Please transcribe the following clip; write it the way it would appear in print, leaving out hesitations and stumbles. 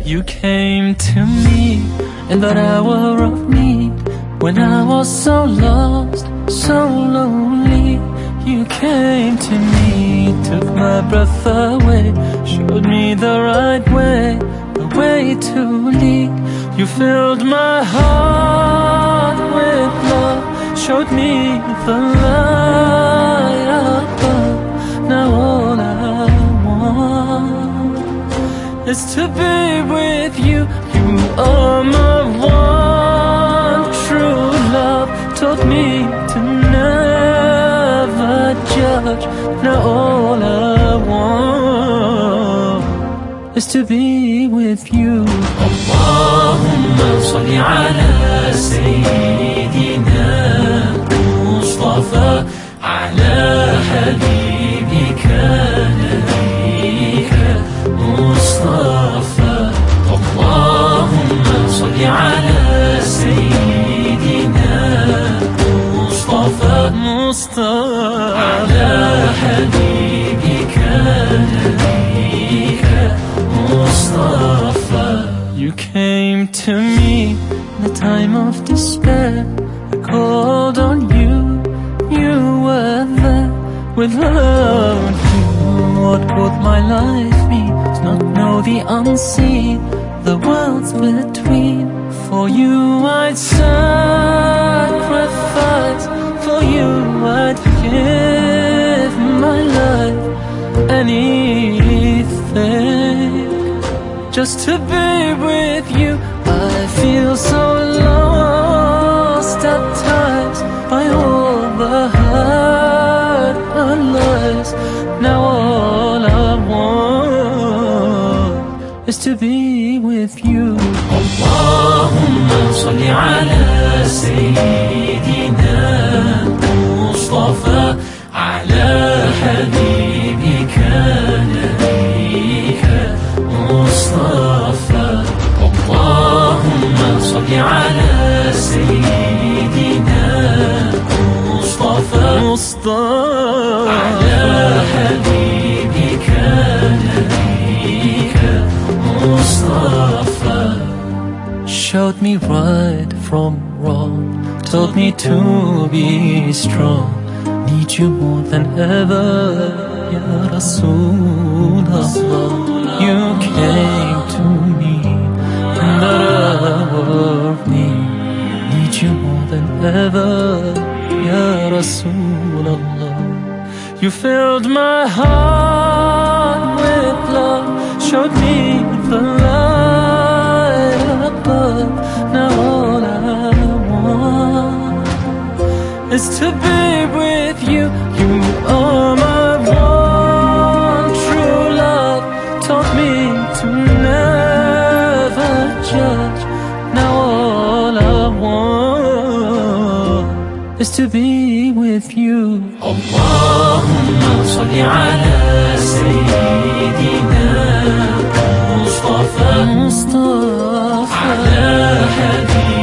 You came to me in that hour of need, when I was so lost, so lonely. You came to me, took my breath away, showed me the right way, the way to lead. You filled my heart with love, showed me the light above. Now all I want is to be with you. You are my one true love, taught me to never judge. Now all I want is to be with you. Allahumma salli ala Sayyidina Mustafa, ala Habibika Nabika Mustafa. Allahumma salli ala Sayyidina Mustafa, ala Habibika Nabika Mustafa. You came to me in a time of despair. I called on you, you were there. Without you, what would my life be? To not know the unseen, the worlds between. For you I'd sacrifice, for you I'd give my life, anything, just to be with you. I feel so lost at times by all the hurt and lies. Now all I want is to be with you. Allahumma salli ala Sayyidina Mustafa, ala Habibika Nabika Mustafa. Allahumma salli ala Sayyidina Mustafa, ala Habibika Nabika Mustafa. Showed me right from wrong, told me to be strong. Need you more than ever, Ya Rasulullah. You came to me in that hour of need. Need you more than ever, Ya Rasulullah. You filled my heart with love, showed me the light above. Now all I want is to be with you. You are my one true love, taught me to never judge. Now all I want is to be with you. Allahumma salli ala Sayyidina Mustafa, ala Habibika